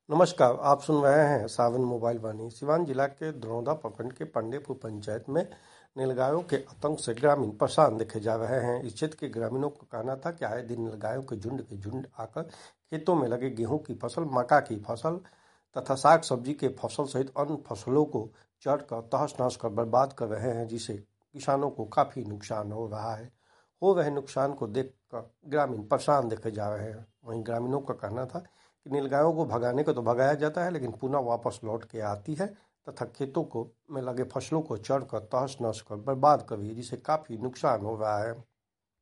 नमस्कार, आप सुन रहे हैं सावन मोबाइल वाणी। सिवान जिला के दरौंदा प्रखंड के पंडेपुर पंचायत में नीलगायों के आतंक से ग्रामीण परेशान देखे जा रहे हैं। इस क्षेत्र के ग्रामीणों का कहना था कि आए दिन नीलगायों के झुंड आकर खेतों में लगे गेहूं की फसल, मक्का की फसल तथा साग सब्जी के फसल सहित अन्य फसलों को चढ़कर तहस नहस कर बर्बाद कर रहे हैं, जिससे किसानों को काफी नुकसान हो रहा है। हो रहे नुकसान को देखकर ग्रामीण परेशान देखे जा रहे हैं। वहीं ग्रामीणों का कहना था कि नीलगायों को भगाने को तो भगाया जाता है, लेकिन पुनः वापस लौट के आती है तथा खेतों को में लगे फसलों को चढ़कर तहस नहस कर बर्बाद कर रही है, जिससे काफी नुकसान हो रहा है।